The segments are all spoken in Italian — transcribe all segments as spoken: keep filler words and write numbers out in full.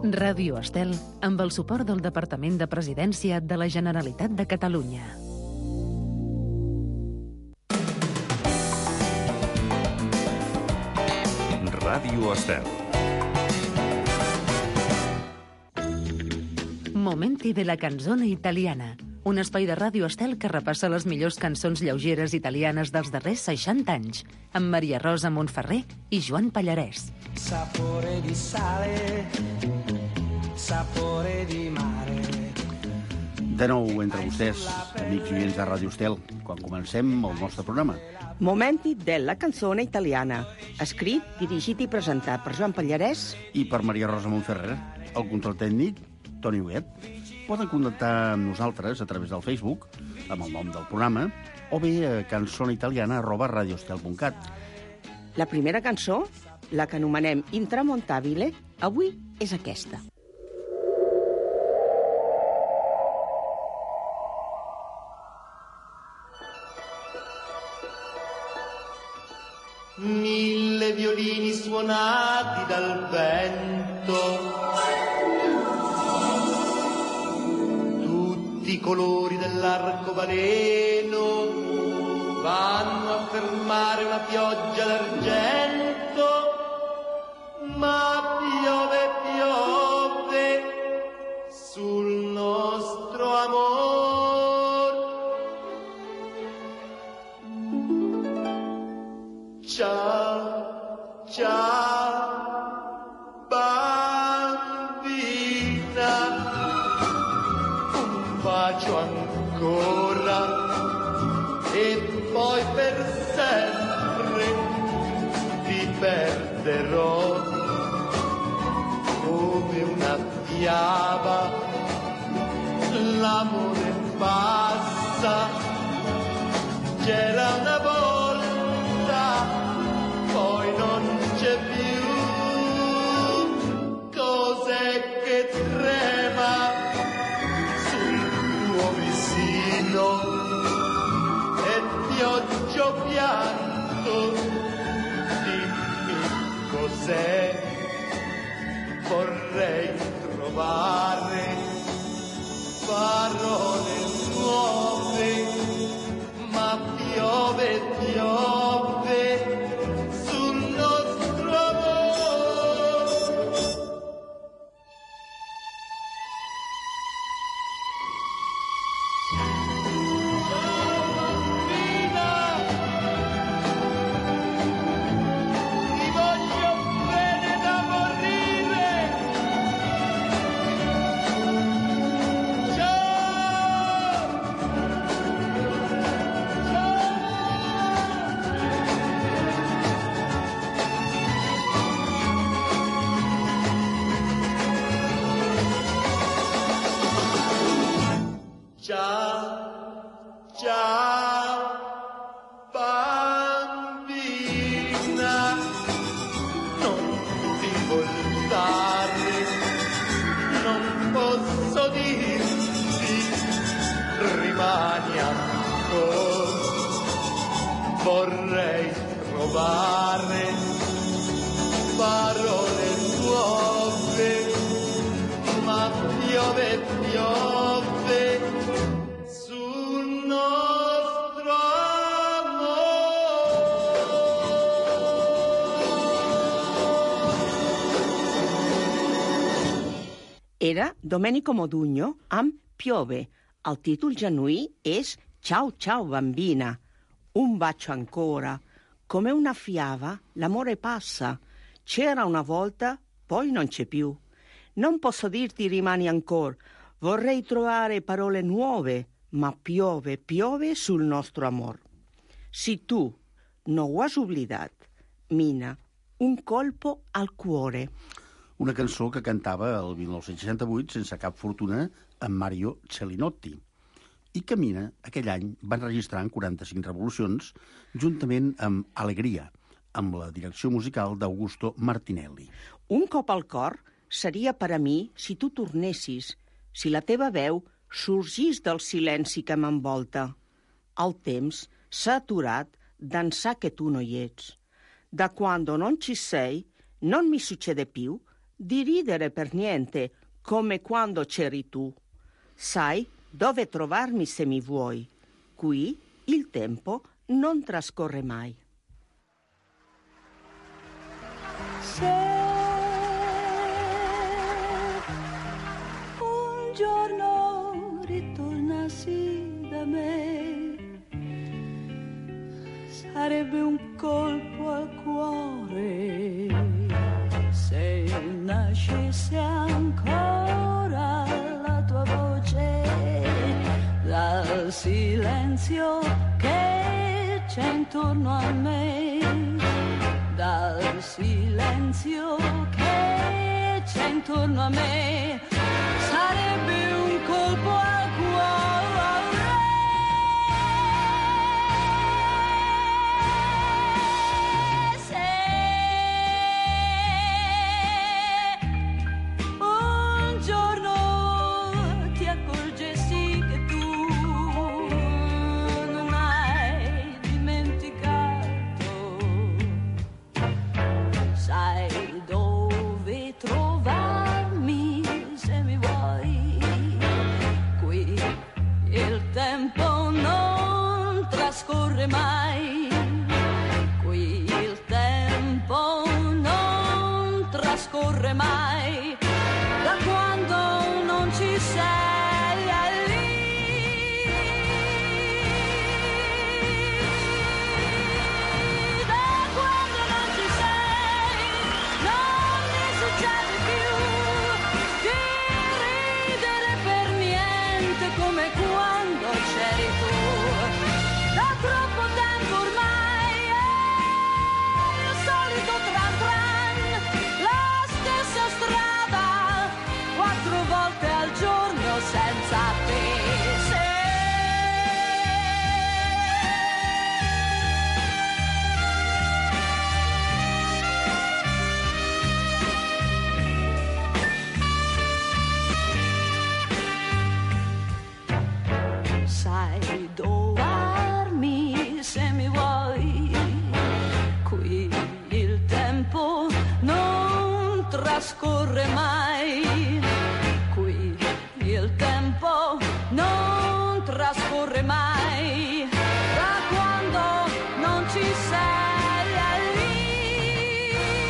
Ràdio Estel, amb el suport del Departament de Presidència de la Generalitat de Catalunya. Ràdio Estel. Momenti de la canzone italiana, un espai de Ràdio Estel que repassa les millors cançons lleugeres italianes dels darrers seixanta anys, amb Maria Rosa Montferrer i Joan Pallarès. Sapore di sale, sapore di mare. De nou entre vostès, amics i oients de Ràdio Estel, quan comencem el nostre programa. Momenti della canzone italiana, escrit, dirigit i presentat per Joan Pallarès I per Maria Rosa Montferrer, el control tècnic, Toni Huguet. Poden contactar amb nosaltres a través del Facebook, amb el nom del programa, o bé a canzoneitaliana arroba radioestel punt cat. La primera cançó, la que anomenem Intramontabile, avui és aquesta. Mille violini suonati dal vento, tutti i colori dell'arcobaleno vanno a fermare una pioggia d'argento, ma piove, piove sul nostro amor. Ciao, ciao, bambina, un bacio ancora e poi per sempre ti perderò come una fiaba. L'amore passa, c'era una volta, poi non c'è più. Cos'è che trema sul tuo visino e pioggia pianto? Dimmi cos'è. Vorrei trovare parole nuove, ma piove, piove sul nostro amor. Ciao bambina, ti voglio bene da morire. Ciao, ciao, ciao, bambina, non ti voltare, non posso dirti, rimani ancora, vorrei trovare parole nuove, ma piove, piove sul nostro amor. Era Domenico Modugno amb Piove. El títol genuí és Ciao ciao bambina, un bacio ancora, come una fiaba, l'amore passa, c'era una volta, poi non c'è più. Non posso dirti rimani ancora, vorrei trovare parole nuove, ma piove, piove sul nostro amor. Si tu no ho has oblidat, Mina, un colpo al cuore. Una cançó que cantava el dinou seixanta-vuit sense cap fortuna amb Mario Celinotti i que Mina aquell any van registrar en quaranta-cinc revolucions juntament amb Alegria, amb la direcció musical d'Augusto Martinelli. Un cop al cor seria per a mi si tu tornessis, si la teva veu sorgís del silenci que m'envolta. El temps s'ha aturat d'ençà che tu no hi ets. Da quando non ci sei, non mi succede più di ridere per niente, come quando c'eri tu. Sai dove trovarmi se mi vuoi. Qui il tempo non trascorre mai. Se un giorno ritornassi da me, sarebbe un colpo al cuore. Se nascesse ancora la tua voce dal silenzio che c'è intorno a me, dal silenzio che c'è intorno a me, sarebbe un colpo al cuore. Se un giorno ti accorgessi che tu non hai dimenticato, sai dove trovarmi se mi vuoi. Qui il tempo non trascorre mai. Qui il tempo non trascorre mai. Da quando non ci sei è lì. Da quando non ci sei non mi succede più di ridere per niente come quando c'eri tu. Da troppo tempo ormai è il solito tran tran, la stessa strada, quattro volte al giorno senza te. Se sai trovarmi se mi vuoi. Qui il tempo non trascorre mai. Qui il tempo non trascorre mai. Da quando non ci sei è lì.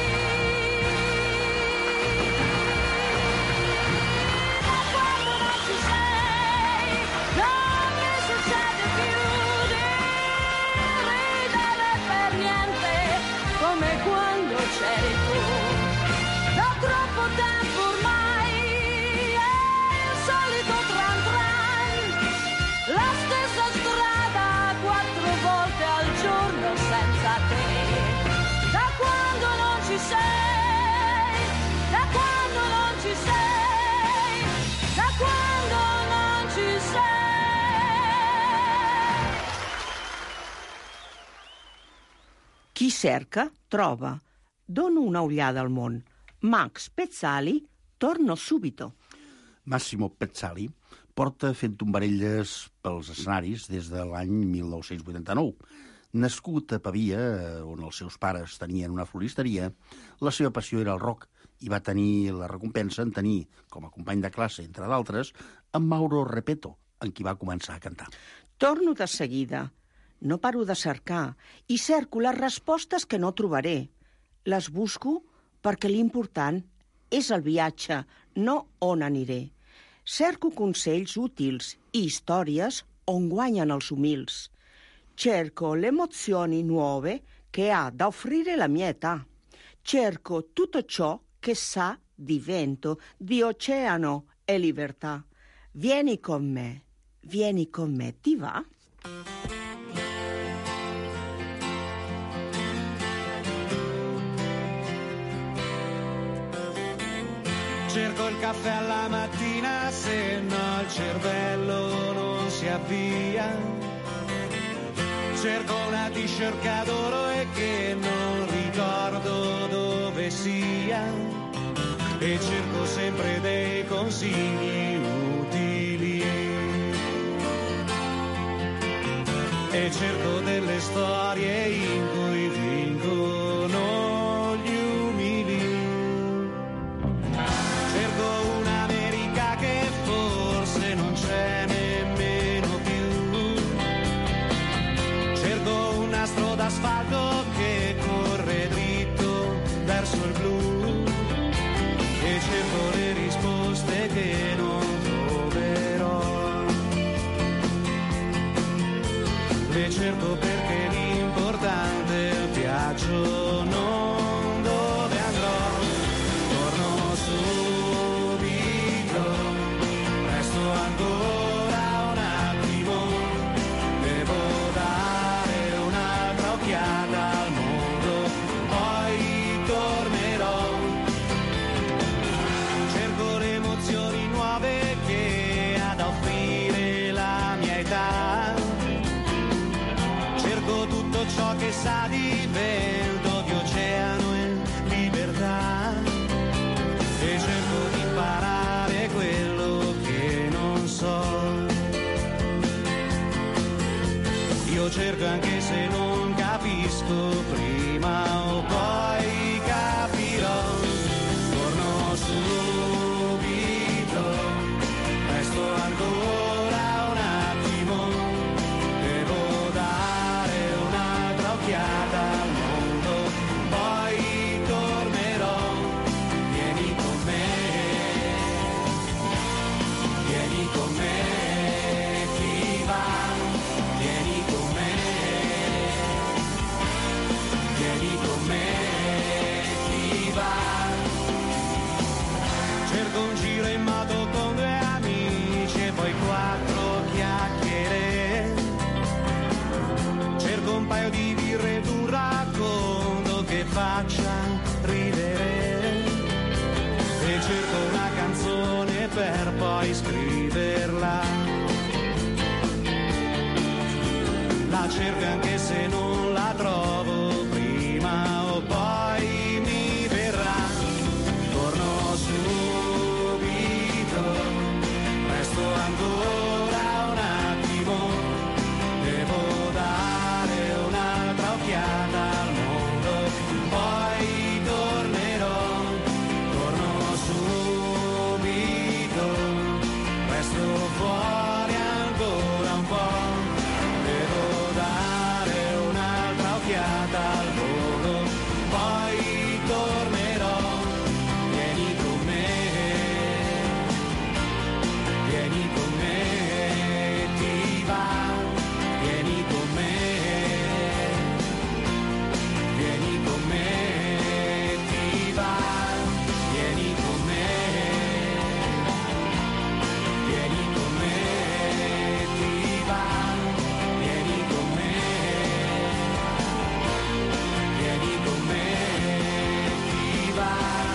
Da quando non ci sei non mi succede più di ridere per niente come quando c'eri tu. Da troppo tempo ormai è il solito tran tran, la stessa strada quattro volte al giorno senza te. Da quando non ci sei, da quando non ci sei, da quando non ci sei. Chi cerca, trova. Dono una ugliada al món. Max Pezzali, torno subito. Massimo Pezzali porta fent tombarelles pels escenaris des de l'any mil nou-cents vuitanta-nou. Nascut a Pavia, on els seus pares tenien una floristeria, la seva passió era el rock i va tenir la recompensa en tenir, com a company de classe, entre d'altres, en Mauro Repeto, en qui va començar a cantar. Torno de seguida. No paro de cercar i cerco les respostes que no trobaré. Les busco perquè l'important és el viatge, no on aniré. Cerco consells útils i històries on guanyen els humils. Cerco le emozioni nuove che ha da offrire la mia età. Cerco tutto ciò che sa di vento, di oceano e libertà. Vieni con me, vieni con me, ti va? Cerco il caffè alla mattina, se no il cervello non si avvia. Cerco una t-shirt che adoro e che non ricordo dove sia. E cerco sempre dei consigli utili. E cerco delle storie in cui vincono gli umili. cerco le risposte che non troverò. Le cerco perché l'importante è il viaggio, non dove andrò. Torno subito, resto ancora un attimo, devo dare un'altra occhiata al mondo, poi tornerò. Cerco le emozioni nuove che ha da offrire la mia età. Cerco tutto ciò che sa di vento, di oceano e libertà. E cerco di imparare quello che non so. Io cerco anche se non capisco, prima o poi capirò. Torno subito, resto ancora un attimo, devo dare un'altra occhiata al mondo, poi tornerò. Vieni con me, vieni con me, chi va? Vieni con me, vieni con me, chi va? Cerco un giro in moto con due amici e poi quattro chiacchiere. Cerco un paio di birre ed un racconto che faccia ridere. E cerco una canzone per poi scriverla. La cerco anche se non la trovo, prima o poi mi verrà. Torno subito, resto ancora un attimo, devo dare un'altra occhiata al mondo, poi tornerò. Torno subito, resto fuori ancora un po', devo dare un'altra occhiata al volo, poi tornerò. Vieni con me, vieni con me, ti va? Vieni con me, vieni con me, ti va? Vieni con me, vieni con me, ti va? Vieni con me, vieni con me, ti va?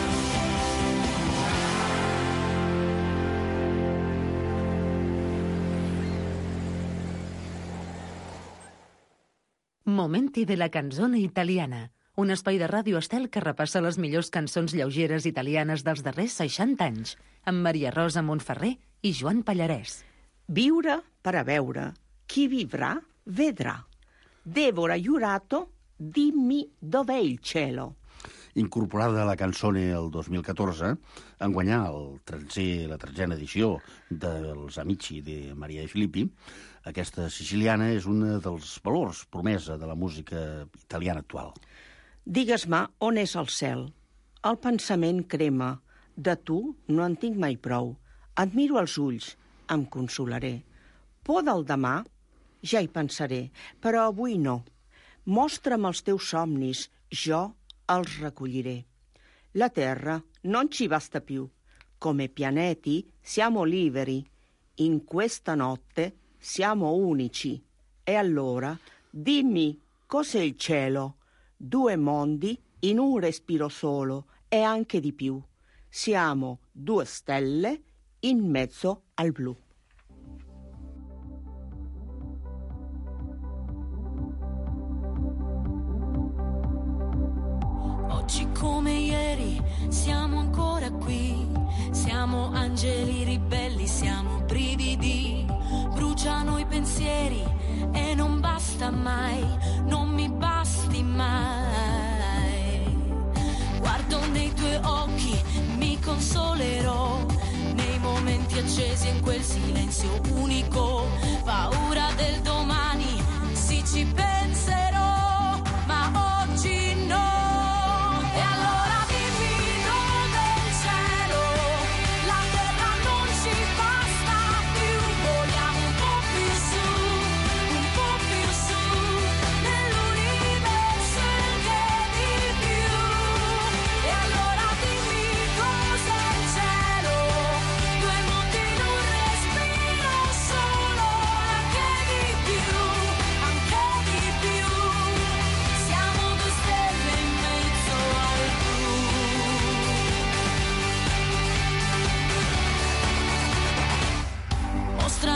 Momenti de la canzone italiana, un espai de Ràdio Estel que repassa les millors cançons lleugeres italianes dels darrers seixanta anys, amb Maria Rosa Montferrer i Joan Pallarès. Viure per a veure. Chi vivrà, vedrà. Deborah Jurato, dimmi dov'è il cielo. Incorporada a la cançone el dos mil catorze, en guanyar el tretzè, la tretzena edició dels Amici de Maria de Filippi, aquesta siciliana és un dels valors promesa de la música italiana actual. Digues-me on és el cel. El pensament crema. De tu no en tinc mai prou. Et miro als ulls, em consolaré. Por del demà, ja hi pensaré, però avui no. Mostra'm els teus somnis, jo els recolliré. La terra non ci basta più. Come pianeti siamo liberi. In questa notte siamo unici. E allora dimmi cos'è il cielo? Due mondi in un respiro solo e anche di più. Siamo due stelle in mezzo al blu. Oggi come ieri siamo ancora qui, siamo angeli ribelli, siamo brividi, bruciano i pensieri e non basta mai, non mi basti mai. Guardo nei tuoi occhi, mi consolerò, nei momenti accesi in quel silenzio unico, paura del domani, sì ci penserò, ma oggi no. E allora dimmi dove è il cielo.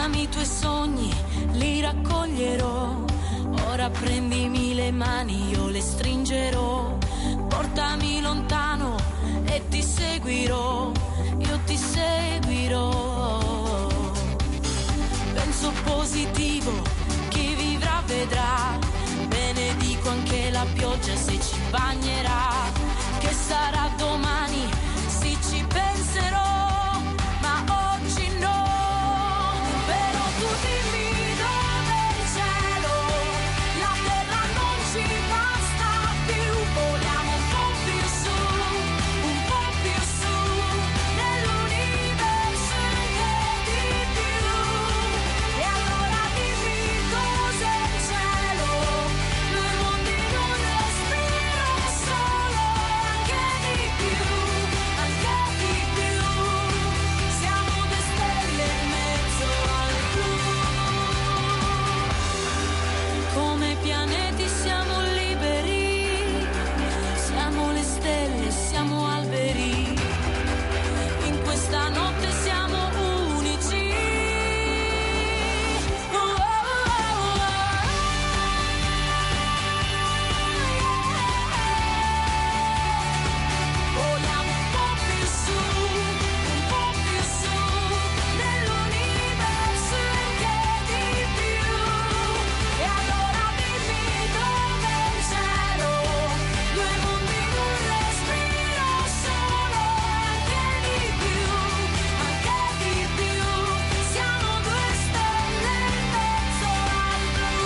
Portami i tuoi sogni, li raccoglierò. Ora prendimi le mani, io le stringerò. Portami lontano e ti seguirò, io ti seguirò. Penso positivo, chi vivrà vedrà. Benedico anche la pioggia se ci bagnerà. Che sarà domani, sì ci penserò, ma oggi no. Però tu dimmi dove è il cielo, la terra non ci basta più. Vogliamo un po' più su, un po' più su, nell'universo che di più. E allora dimmi cos'è il cielo, due mondi in un respiro solo, anche di più, anche di più. Siamo due stelle in mezzo al blu. Come pianeti siamo liberi, siamo le stelle, siamo alberi. In questa notte siamo unici. Oh, oh, oh, oh. Vogliamo un po' più su, un po' più su, nell'universo che di più. E allora dimmi dove è il cielo, due mondi in un respiro solo, anche di più, anche di più. Siamo due stelle in mezzo al blu.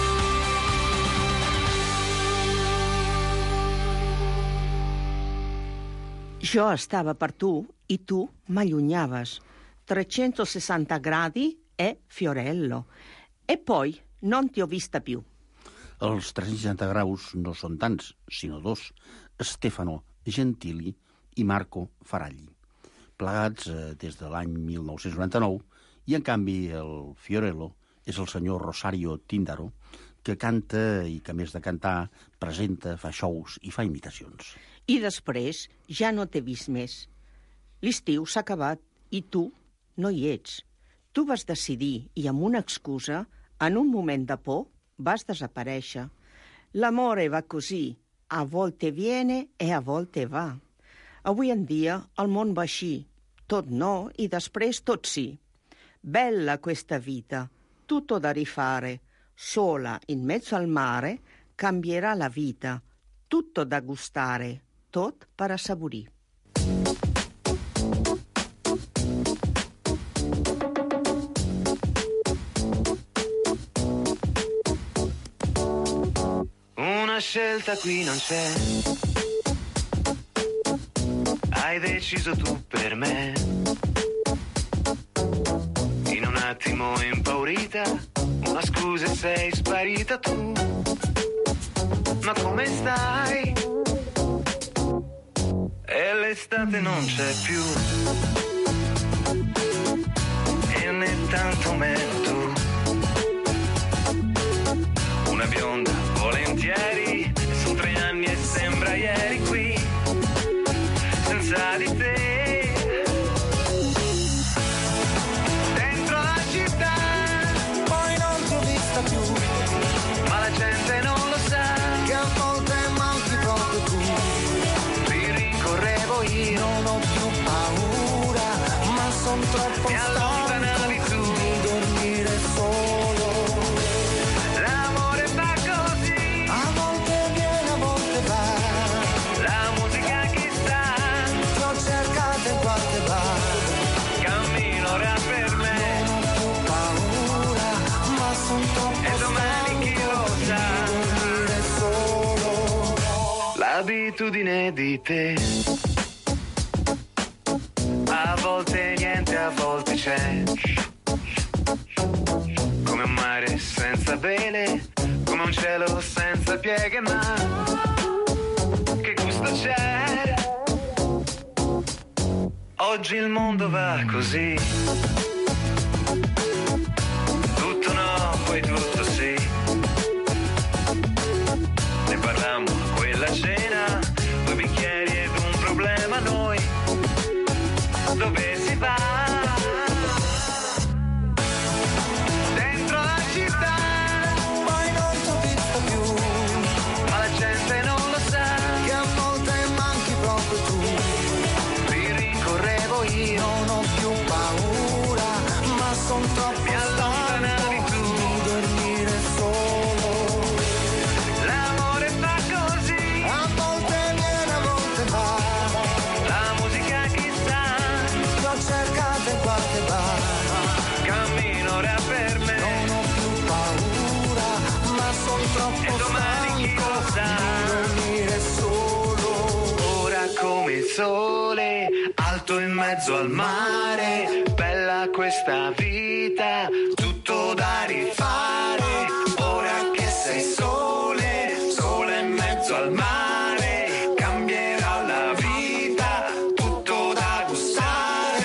Jo estava per tu i tu m'allunyaves. trecentosessanta gradi e Fiorello. E poi non ti ho vista più. Els trecentosessanta graus no són tants, sinó dos, Stefano Gentili i Marco Faragli, plegats eh, des de l'any mil nou-cents noranta-nou, i en canvi el Fiorello és el senyor Rosario Tindaro, que canta i que, a més de cantar, presenta, fa shows i fa imitacions. I després ja no t'he vist més. L'estiu s'ha acabat i tu no hi ets. Tu vas decidir i amb una excusa, en un moment de por, vas desaparèixer. L'amore va così, a volte viene e a volte va. Avui en dia el món va així, tot no i després tot sì. Bella questa vita, tutto da rifare, sola in mezzo al mare cambierà la vita, tutto da gustare, tot per assaborir. Una scelta qui non c'è, hai deciso tu per me. In un attimo impaurita, una scusa e sei sparita tu. Ma come stai? E l'estate non c'è più, e né tanto meno tu. Una bionda volentieri, sono tre anni e sembra ieri qui, senza di te. Dentro la città, poi non ti ho vista più, ma la gente non lo sa, che a volte manchi proprio tu. Ti rincorrevo io, non ho più paura, ma son troppo mi allontanavi tu di dormire solo. L'amore fa così, a volte viene, a volte va. La musica chissà, ti ho cercato in qualche bar. Cammino ora per me, non ho più paura, ma son troppo e domani chi lo sa, dormire solo. L'abitudine di te, a volte niente, a volte c'è, come un mare senza vele, come un cielo senza pieghe, ma che gusto c'è? Oggi il mondo va così, tutto no, poi tutto sì. Ne parlammo a quella cena, due bicchieri ed un problema, noi dove si va? così, non ho più paura, ma son troppo mi allontanavi tu di dormire solo. L'amore fa così, a volte viene, a volte va. La musica chissà, l'ho cercata in qualche bar. Cammino ora per me, non ho più paura, ma son troppo e domani chi lo sa di dormire solo. Ora come il sole, alto in mezzo al mare, bella questa vita, tutto da rifare. Ora che sei sole, sole in mezzo al mare, cambierà la vita, tutto da gustare.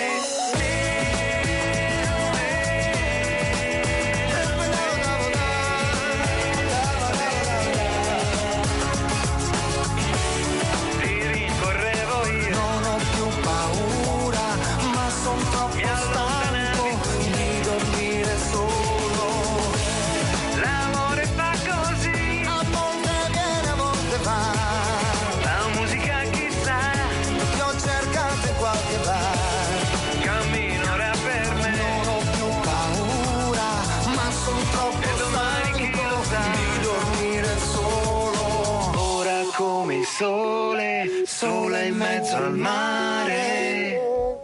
Ti rincorrevo io, non ho più paura, ma son troppo stanco di dormire solo. L'amore fa così, a volte viene, a volte va. La musica chissà, ti ho cercato in qualche bar. Cammino ora per me, non ho più paura, ma son troppo e domani chi lo sa di dormire solo. Ora come il sole, sole in mezzo al mare.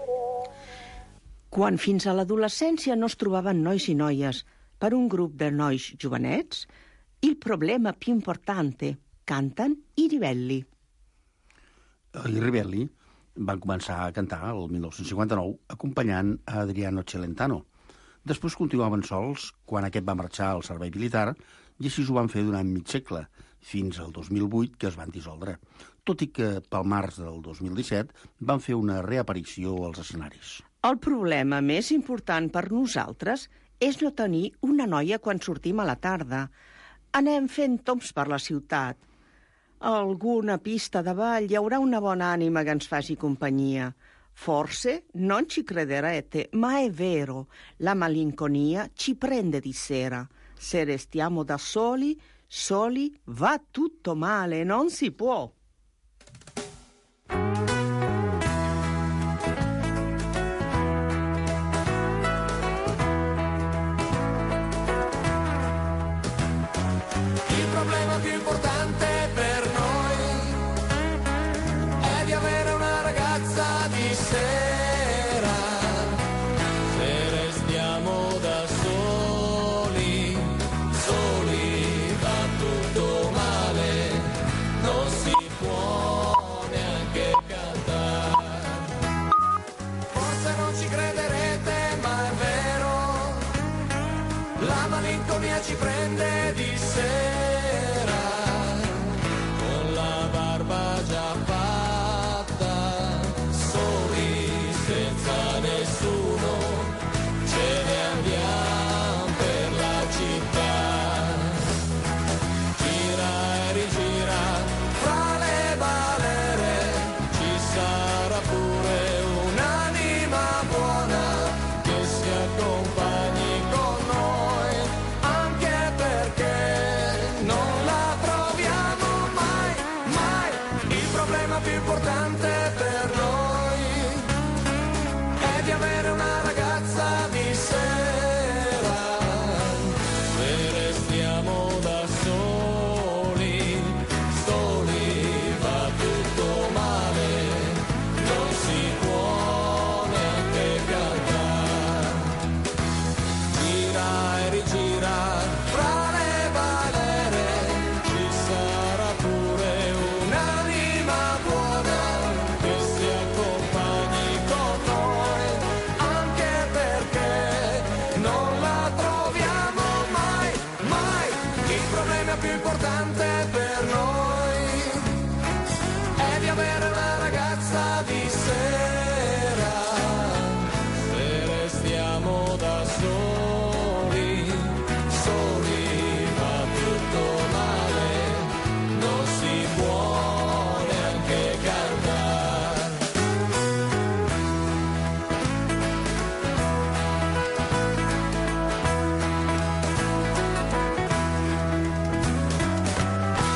Quan fins a l'adolescència no es trobaven nois i noies per un grup de nois jovenets, il problema più importante, canten i ribelli. I Ribelli van començar a cantar el mil nou-cents cinquanta-nou acompanyant a Adriano Celentano. Després continuaven sols quan aquest va marxar al servei militar i així ho van fer durant mig segle, fins al dos mil vuit, que es van dissoldre, tot i que pel març del dos mil disset van fer una reaparició als escenaris. El problema més important per nosaltres és no tenir una noia quan sortim a la tarda. Anem fent tombs per la ciutat. A alguna pista de ball hi haurà una bona ànima que ens faci companyia. Forse non ci crederete, ma è vero, la malinconia ci prende di sera. Se restiamo da soli, soli, va tutto male, non si può. Il problema più importante per noi è di avere una ragazza di sera. Se restiamo da soli, soli, va tutto male, non si può neanche cantare. Forse non ci crederete, ma è vero, la malinconia ci prende di sera, con la barba già fatta, soli, senza nessuno, ce ne andiamo per la città. Gira e rigira fra le balere, ci sarà pure un'anima buona che si accompagni con noi, anche perché non la troviamo mai, mai. Il problema più importante per noi è di avere una ragazza di sera. Se restiamo da soli, soli, va tutto male, non si può neanche cantare. Gira e rigira fra le balere, ci sarà pure un'anima buona che si accompagni con noi, anche perché non la troviamo mai, mai. Il problema più importante per noi è di avere una ragazza di sera. Se restiamo da soli, soli, va tutto male, non si può neanche cantare.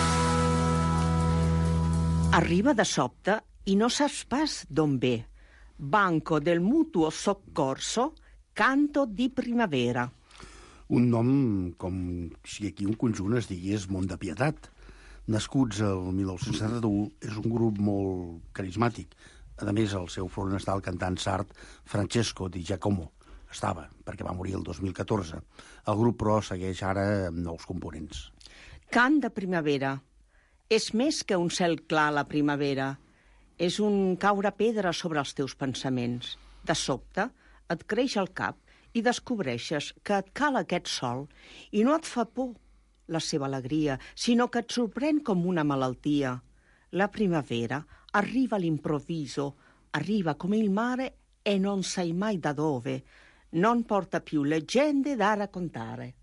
Arriba de sobte i no saps pas d'on ve. Banco del Mutuo Soccorso, Canto di Primavera. Un nom com si aquí un conjunt es digués Mont de Pietat. Nascuts el mil nou-cents setanta-u, és un grup molt carismàtic. A més, al seu front està el cantant sard Francesco Di Giacomo. Estava, perquè va morir el dos mil catorze. El grup, però, segueix ara amb nous components. Cant de primavera. És més que un cel clar a la primavera. És un caure pedra sobre els teus pensaments. De sobte, et creix al cap i descobreixes que et cal aquest sol i no et fa por la seva alegria, sinó que et sorprèn com una malaltia. La primavera arriva all'improvviso, arriva come il mare e non sai mai da dove. Non porta più leggende da raccontare.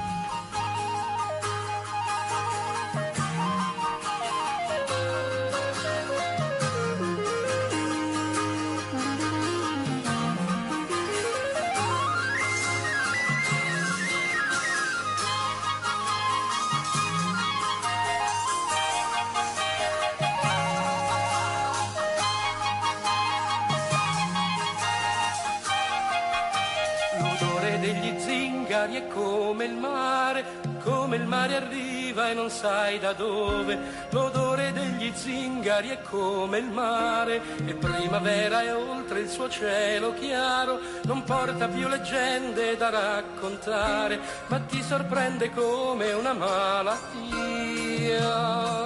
È come il mare, come il mare arriva e non sai da dove. L'odore degli zingari è come il mare, e primavera è oltre il suo cielo chiaro. Non porta più leggende da raccontare, ma ti sorprende come una malattia.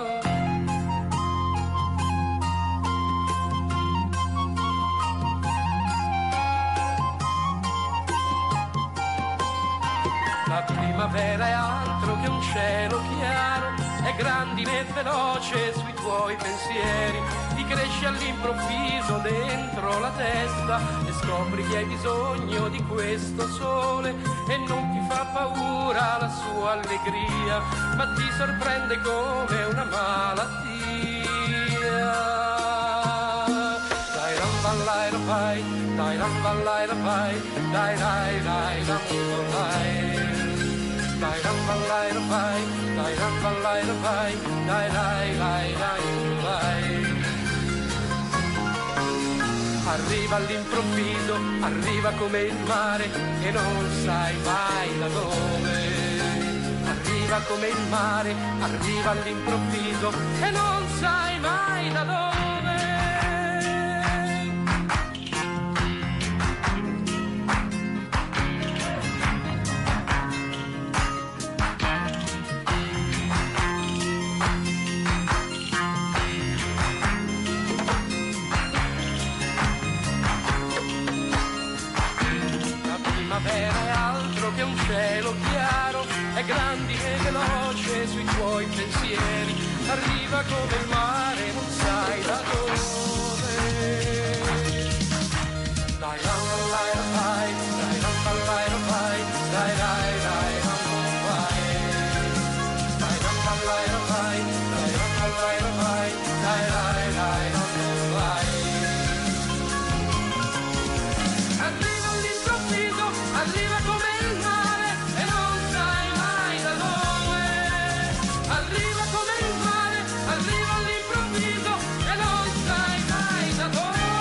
La primavera è altro che un cielo chiaro, è grandine e veloce sui tuoi pensieri, ti cresce all'improvviso dentro la testa e scopri che hai bisogno di questo sole e non ti fa paura la sua allegria, ma ti sorprende come una malattia. Dai ram ballai la pai, dai ram ballai la pai, dai dai dai ram ballai. Dai ram ballai la pai, dai ram ballai la pai, dai dai dai dai dai. Arriva all'improvviso, arriva come il mare e non sai mai da dove. Arriva come il mare, arriva all'improvviso e non sai mai da dove. È altro che un cielo chiaro, è grandine e veloce sui tuoi pensieri, arriva come il mare, non sai da dove. Dai ram ballai la pai, dai ram ballai la pai, dai dai dai ram ballai. Dai ram ballai la pai, dai ram ballai la pai, dai dai dai ram ballai. Arriva all'improvviso, arriva come il mare e non sai mai da dove. Arriva come il mare, arriva all'improvviso e non sai mai da dove.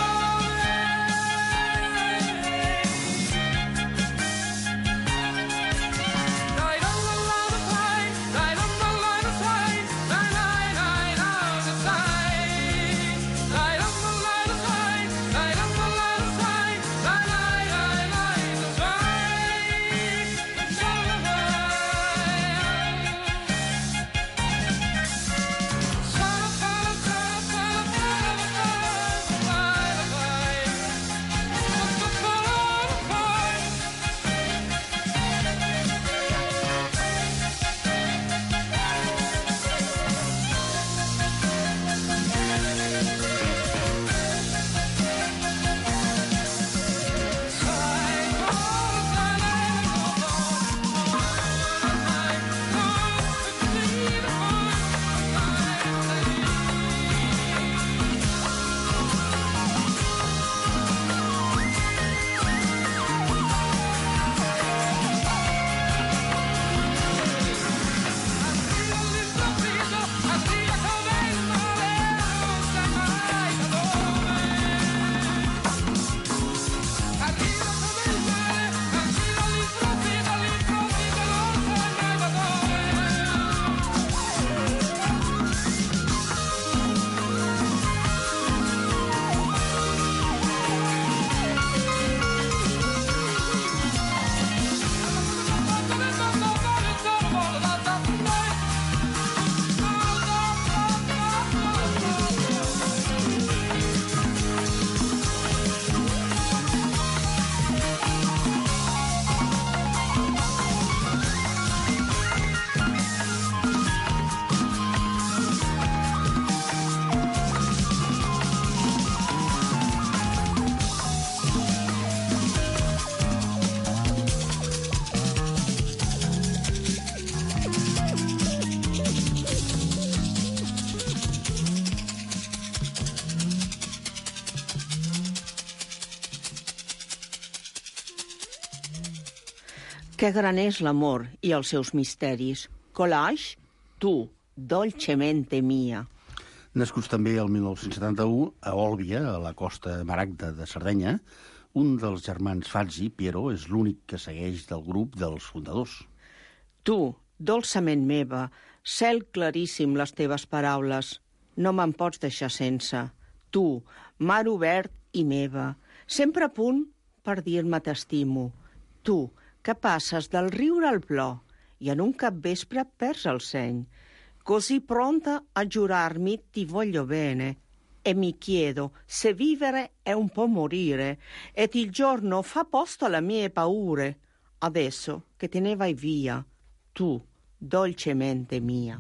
Que gran és l'amor i els seus misteris. Collage, tu, dolcemente mia. Nascuts també el mil nou-cents setanta-u a Òlbia, a la costa maragda de Sardenya, un dels germans Fazzi, Piero, és l'únic que segueix del grup dels fundadors. Tu, dolçament meva, cel claríssim les teves paraules. No me'n pots deixar sense. Tu, mar obert i meva, sempre a punt per dir-me t'estimo. Tu, que passes del riure al plor i en un capvespre perds el seny. Così pronta a giurarmi ti voglio bene e mi chiedo se vivere è un po' morire ed il giorno fa posto alle mie paure. Adesso che te ne vai via, tu, dolcemente mia.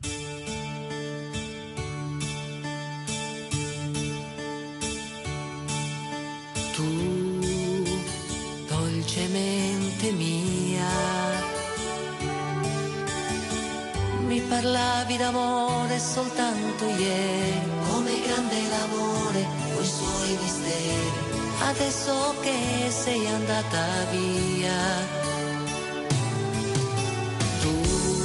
Dolcemente mia, mi parlavi d'amore soltanto ieri, come grande l'amore, coi suoi misteri, adesso che sei andata via. Tu,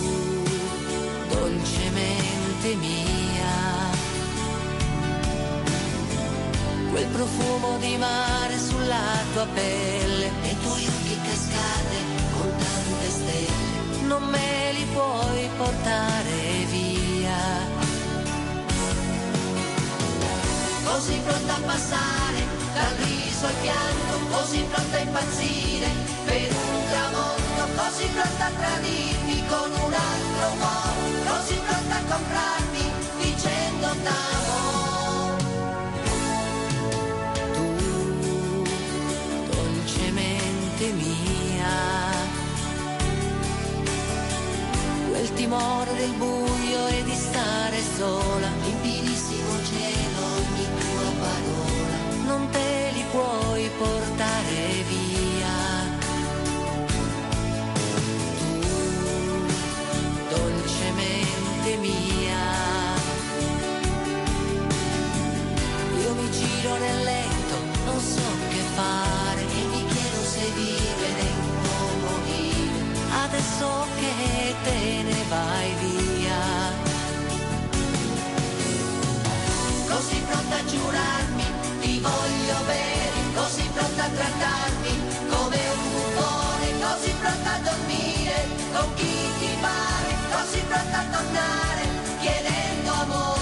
dolcemente mia, quel profumo di mare sulla tua pelle, e i tuoi occhi cascate con tante stelle, non me li puoi portare via. Così pronta a passare dal riso al pianto, così pronta a impazzire per un tramonto, così pronta a tradirmi con un altro uomo, così pronta a comprarmi dicendo t'amo. Mia, quel timore del buio e di stare sola, limpidissimo cielo, ogni tua parola, non te li puoi portare via. Tu, dolcemente mia, io mi giro nel letto, non so che fare e mi chiedo se vivere o morire, adesso che te ne vai via. Così pronta a giurarmi, ti voglio bene, così pronta a trattarmi come un buffone, così pronta a dormire con chi ti pare, così pronta a tornare chiedendo amore.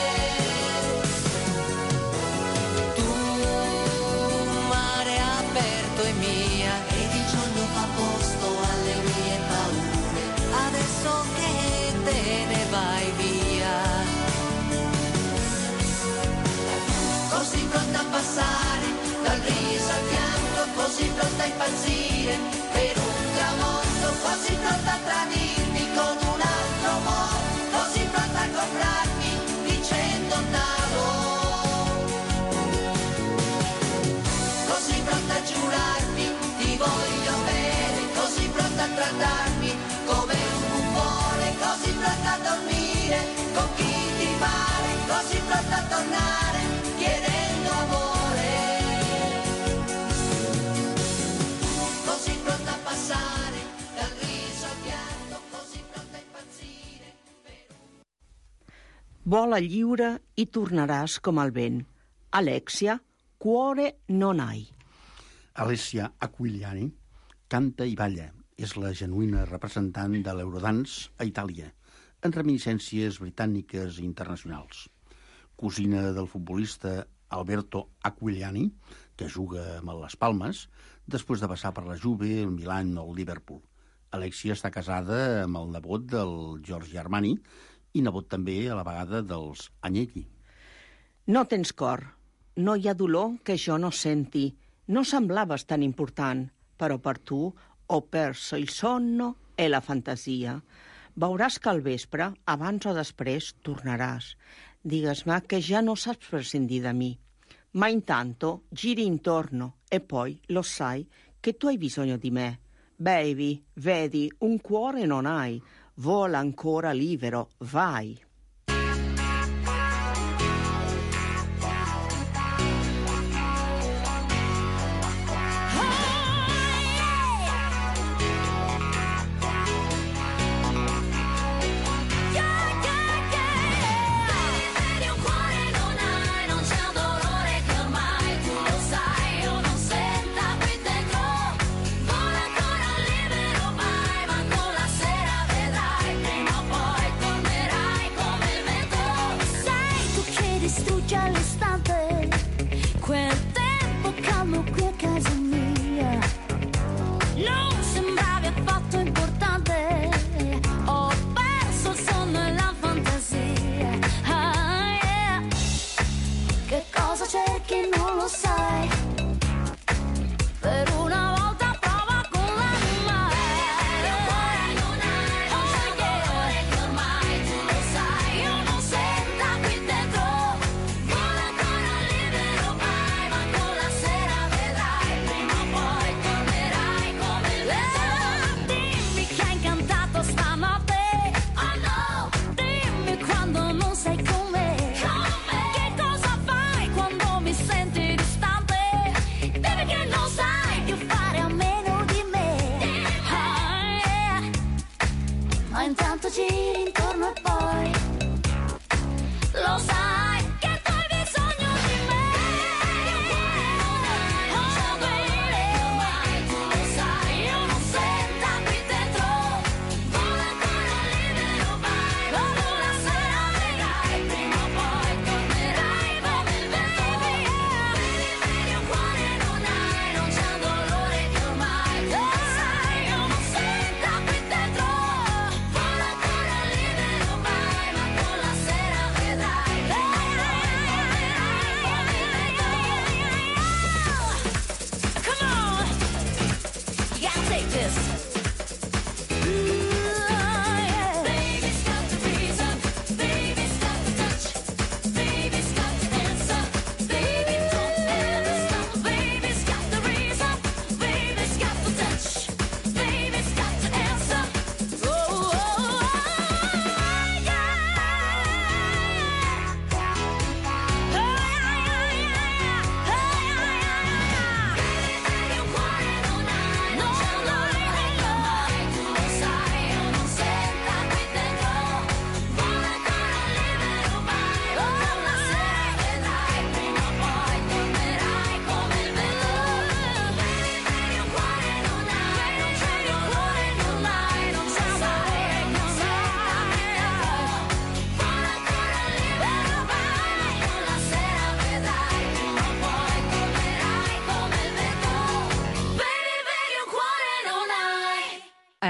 Vai via, così pronta a passare dal riso al pianto, così pronta a impazzire per un tramonto, così pronta a tradirmi con un altro uomo, così pronta a comprarmi dicendo t'amo, così pronta a giurarmi ti voglio bene, così pronta a trattarmi come un buffone, così pronta a dormire con chi ti pare, così pronta a tornare chiedendo amore, così pronta a passare dal riso al pianto, così pronta a impazzire per... Vola lliure i tornaràs com el vent. Alexia, cuore non hai. Alessia Aquiliani canta i balla. És la genuïna representant de l'Eurodance a Itàlia, en reminiscències britàniques i internacionals. Cosina del futbolista Alberto Aquiliani, que juga amb les Palmes, després de passar per la Juve, el Milan o el Liverpool. Alexia està casada amb el nebot del Giorgio Armani i nebot també a la vegada dels Agnelli. No tens cor, no hi ha dolor que jo no senti. No semblaves tan important, però per tu ho perso il sonno e la fantasia. Veuràs que al vespre, abans o després, tornaràs. Digues-me que ja no saps prescindir de mi. Ma intanto giri intorno e poi lo sai che tu hai bisogno di me. Baby, vedi, un cuore non hai. Vola ancora libero, vai.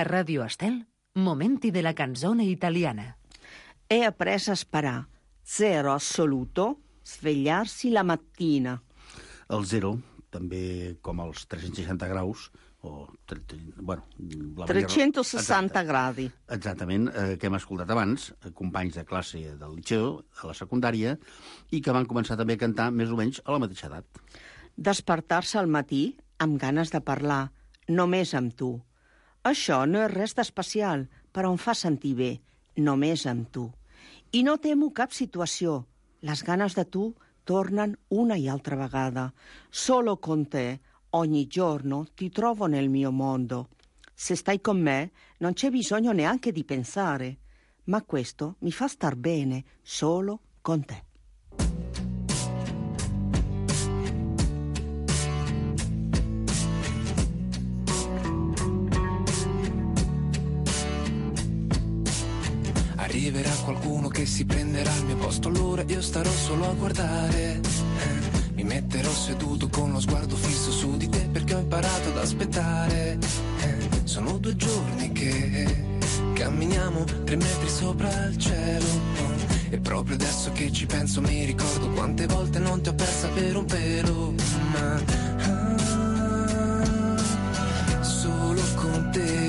A Radio Estel, momenti della canzone italiana. È appreso a sparare. Zero assoluto, svegliarsi la mattina. El zero, també com els tres-cents seixanta graus, o... Bueno, la trecentosessanta Exacte. gradi. Exactament, eh, que hem escoltat abans, eh, companys de classe del liceu, a la secundària, i que van començar també a cantar més o menys a la mateixa edat. Despertar-se al matí amb ganes de parlar, només amb tu. Això no és res d'especial, però em fa sentir bé, només amb tu. I no temo cap situació. Les ganes de tu tornen una i altra vegada. Solo con te, ogni giorno, ti trovo nel mio mondo. Se stai con me, non c'è bisogno neanche di pensare. Ma questo mi fa star bene, solo con te. Arriverà qualcuno che si prenderà il mio posto, allora io starò solo a guardare. Eh, mi metterò seduto con lo sguardo fisso su di te perché ho imparato ad aspettare. Eh, sono due giorni che camminiamo tre metri sopra il cielo. E proprio adesso che ci penso mi ricordo quante volte non ti ho persa per un pelo. Ma ah, solo con te.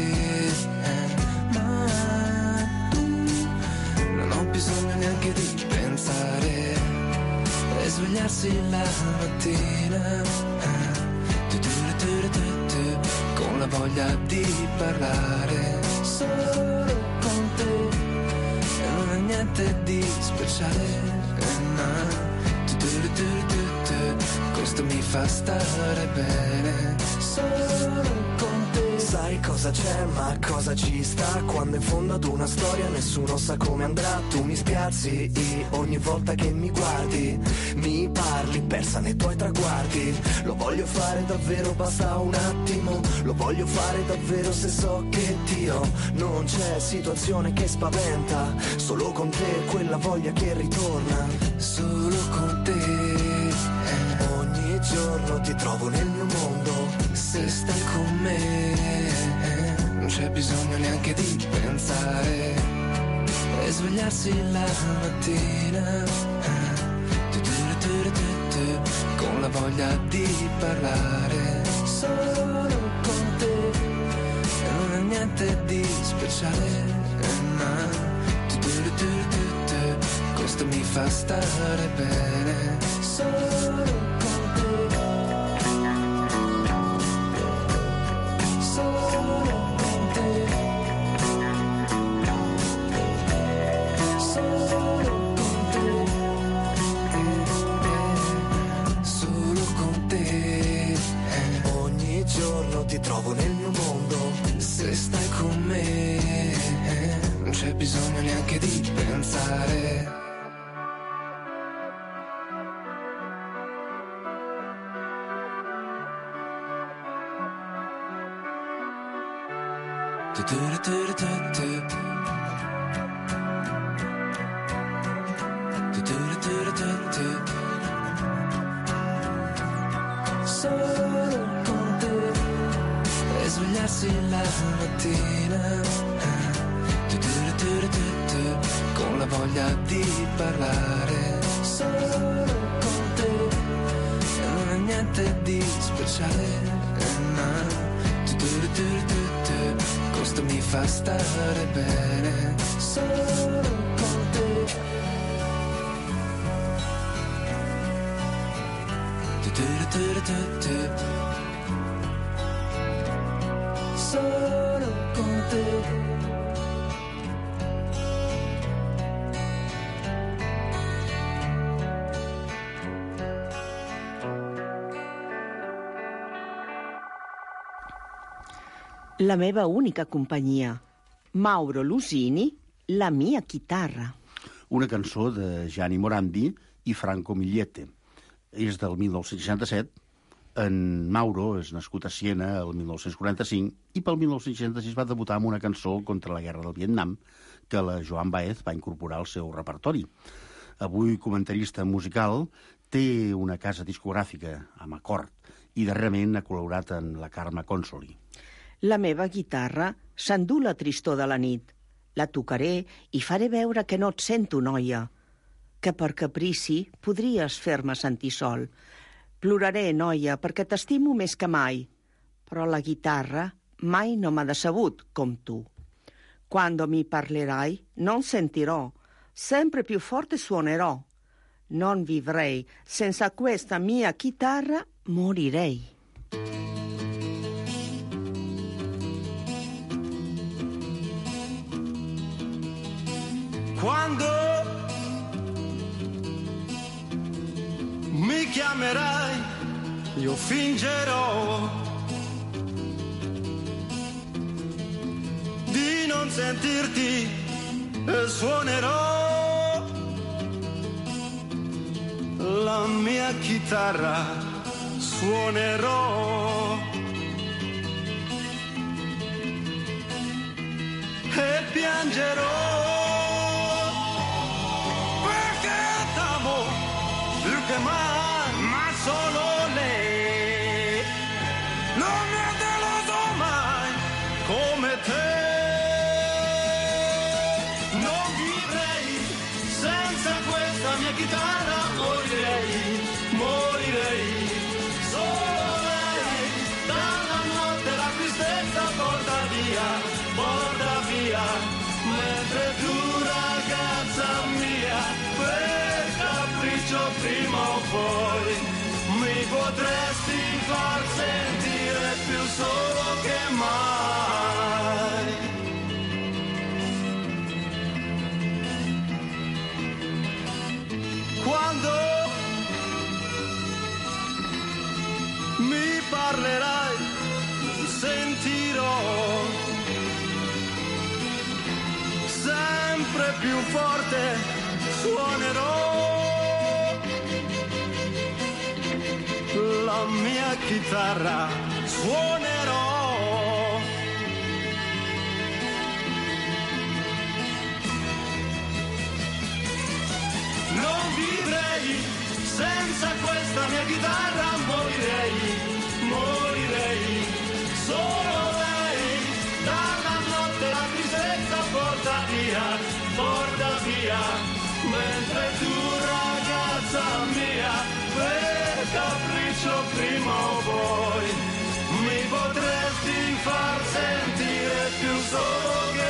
Bisogno neanche di pensare e svegliarsi la mattina tu, tu, tu, tu, tu, con la voglia di parlare solo con te e non è niente di speciale, ma tu, tu, tu, tu, tu, questo mi fa stare bene solo con te. Sai cosa c'è, ma cosa ci sta? Quando in fondo ad una storia nessuno sa come andrà. Tu mi spiazzi ogni volta che mi guardi, mi parli persa nei tuoi traguardi. Lo voglio fare davvero, basta un attimo. Lo voglio fare davvero se so che ti ho. Non c'è situazione che spaventa, solo con te quella voglia che ritorna. Solo con te eh. Ogni giorno ti trovo nel mio mondo. Se stai con me non c'è bisogno neanche di pensare e svegliarsi la mattina tu, tu, tu, tu, tu, con la voglia di parlare solo con te e non è niente di speciale, ma tu, tu, tu, tu, tu, questo mi fa stare bene solo con te. Ti trovo nel mio mondo. Se stai con me non c'è bisogno neanche di pensare. Tu, tu, tu, tu, tu. Tu, tu, tu, tu, tu. Solo con te e svegliarsi la mattina tu, tu, tu, tu, tu, con la voglia di parlare solo con te e non è niente di speciale, ma tu, tu, tu, tu, tu, questo mi fa stare bene solo con te. Tu, tu, tu, tu, tu. Solo con te. La meva unica companyia. Mauro Lusini, la mia chitarra. Una cançó de Gianni Morandi i Franco Migliete. És del mil nou-cents seixanta-set. En Mauro és nascut a Siena el mil nou-cents quaranta-cinc i pel mil nou-cents seixanta-sis va debutar amb una cançó contra la guerra del Vietnam que la Joan Baez va incorporar al seu repertori. Avui comentarista musical, té una casa discogràfica amb Acord i darrerament ha col·laborat en la Carme Consoli. La meva guitarra s'endú la tristor de la nit. La tocaré i faré veure que no et sento, noia, que per caprici podries fer-me sentir sol. Ploraré, noia, perquè t'estimo més que mai, però la guitarra mai no m'ha decebut com tu. Quando mi parlerai non sentirò, sempre più forte suonerò. Non vivrei, senza questa mia chitarra morirei. Quando mi chiamerai, io fingerò di non sentirti e suonerò la mia chitarra, suonerò e piangerò. Che mai, ma solo lei non mi deluso mai come te. Non vivrei senza questa mia chitarra, morirei, morirei. Solo lei dalla notte la tristezza porta via, porta via, mentre tu ragazza mia per capriccio prima o poi mi potresti far sentire più solo che mai. Quando mi parlerai sentirò sempre più forte, suonerò la mia chitarra, suonerò non vivrei senza questa mia chitarra, morirei, morirei. Solo lei dalla notte la tristezza porta via, porta via, mentre tu ragazza mia per capriccio prima o poi mi potresti far sentire più solo che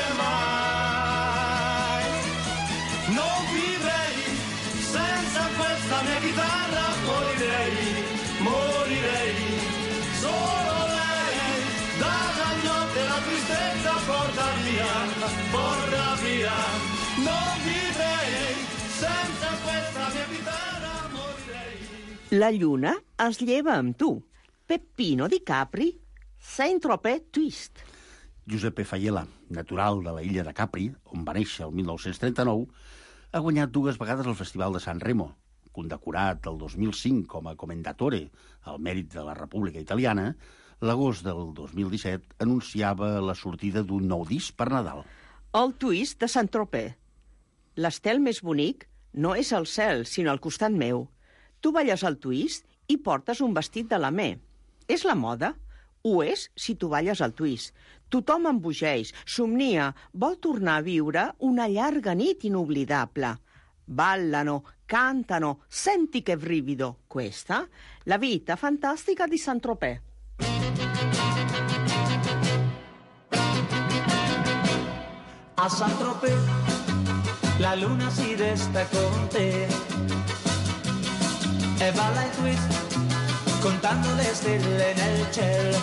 mai. Non vivrei senza questa mia chitarra, morirei, morirei. Solo lei dalla notte la tristezza porta via, porta via. Non vivrei senza questa mia chitarra, morirei. La lluna es lleva amb tu. Peppino di Capri, Saint-Tropez Twist. Giuseppe Faiella, natural de la illa de Capri, on va néixer el mil nou-cents trenta-nou, ha guanyat dues vegades el Festival de San Remo, condecorat el dos mil cinc com a Commendatore al mèrit de la República Italiana. L'agost del dos mil disset anunciava la sortida d'un nou disc per Nadal. El Twist de Saint-Tropez. L'estel més bonic no és el cel, sinó al costat meu. Tu balles el twist i portes un vestit de lamé. És la moda? Ho és si tu balles el twist. Tothom embogeix, somnia, vol tornar a viure una llarga nit inoblidable. Ballano, cantano, senti che brivido. Questa, la vita fantastica di Saint-Tropez. A Saint-Tropez la luna si resta con te e balla il twist contando le stelle nel cielo,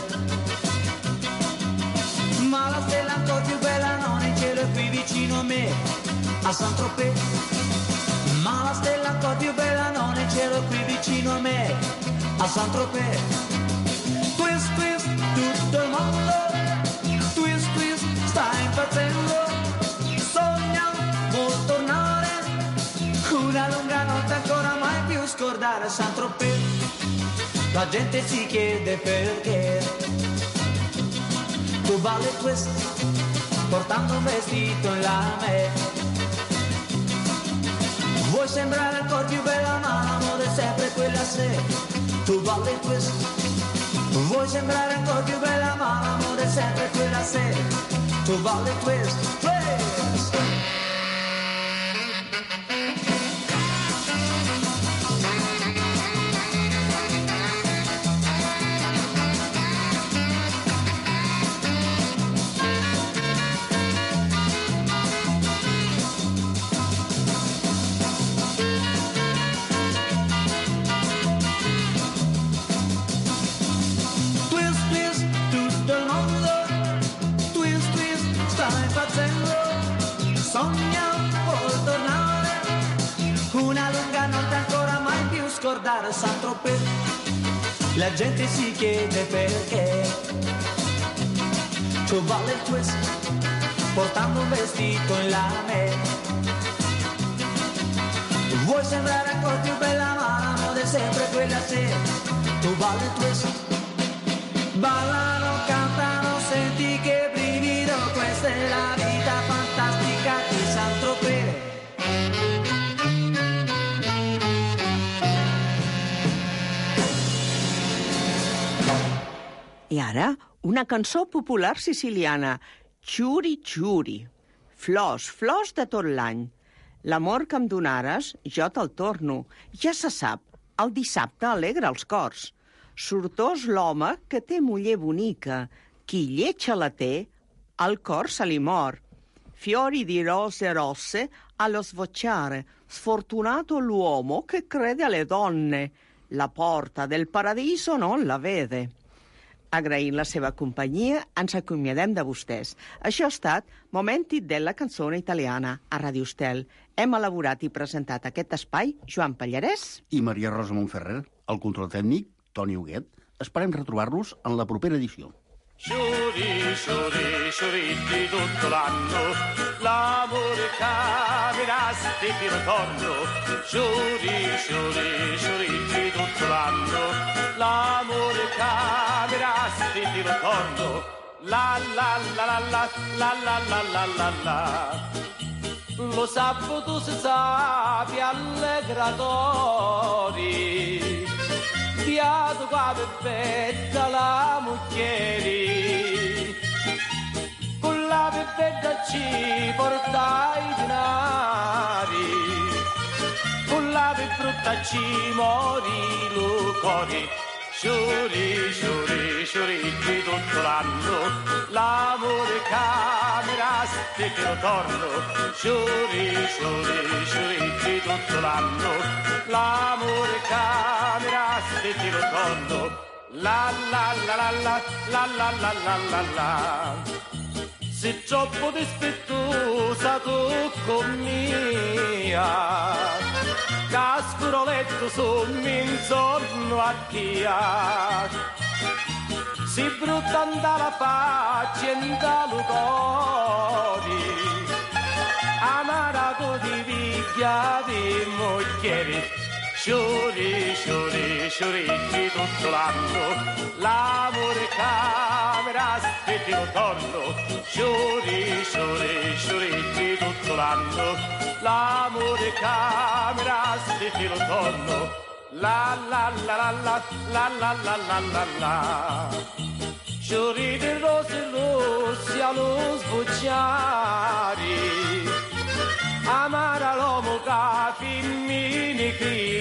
ma la stella ancora più bella non è in cielo, è qui vicino a me a Saint-Tropez. Ma la stella ancora più bella non è in cielo, è qui vicino a me a Saint-Tropez. Twist, twist, tutto il mondo, twist, twist, sta impazzendo, sogniamo tornare, una lunga notte ancora mai più scordare a Saint-Tropez. La gente si chiede perché tu balli twist portando un vestito in lame. Vuoi sembrare ancora più bella ma l'amore è sempre quella se tu balli twist. Vuoi sembrare ancora più bella ma l'amore è sempre quella sera, tu balli twist, twist. Scordare Saint-Tropez, la gente si chiede perché tu balli il twist portando un vestito in lame. Vuoi sembrare ancora più bella ma la moda è sempre quella sera, tu balli il twist, ballano, cantano, senti che brivido, questa è la vita fantastica di Saint-Tropez. I ara, una cançó popular siciliana, Ciuri Ciuri. Flors, flors de tot l'any. L'amor que em donares, jo te'l torno. Ja se sap, el dissabte alegra els cors. Sortós l'home que té muller bonica. Qui lletja la té, al cor se li mor. Fiori di rose rosse allo sbocciare. Sfortunato l'uomo che crede alle donne. La porta del paradiso non la vede. Agraint la seva companyia, ens acomiadem de vostès. Això ha estat Momenti della canzone italiana a Radio Estel. Hem elaborat i presentat aquest espai Joan Pallarès i Maria Rosa Montferrer. El control tècnic, Toni Huguet. Esperem retrobar-los en la propera edició. Sciuri, sciuri, sciuritti tutto l'anno, l'amore camerasti ti ritorno. Sciuri, sciuri, sciuritti tutto l'anno, l'amore camerasti ti ritorno. La la la la la la la la la la la. Lo sabato si sapi allegratori, fiato qua perfetta la mucchieri, con la perfetta ci portai i denari, con la per brutta ci mori lucori. Sciuri, sciuri, sciuritti tutto l'anno, l'amore camerasti che lo torno. Sciuri, sciuri, sciuritti tutto l'anno, l'amore camerasti che lo torno. La la la la la la la la la la la. Se troppo dispettosa tu con mia, cascuro letto sommi intorno a tia, si brutta andava faccia e andalo cori, amarato di viglia di moglieri. Sciuri, sciuri, sciuritti tutto l'anno, l'amore camerasti ti lo torno. Sciuri, sciuri, sciuritti tutto l'anno, l'amore camerasti ti lo torno. La la la la la la la la la la la. Sciuri di rose rossi allo sbocciari, amara l'uomo che femmini cria.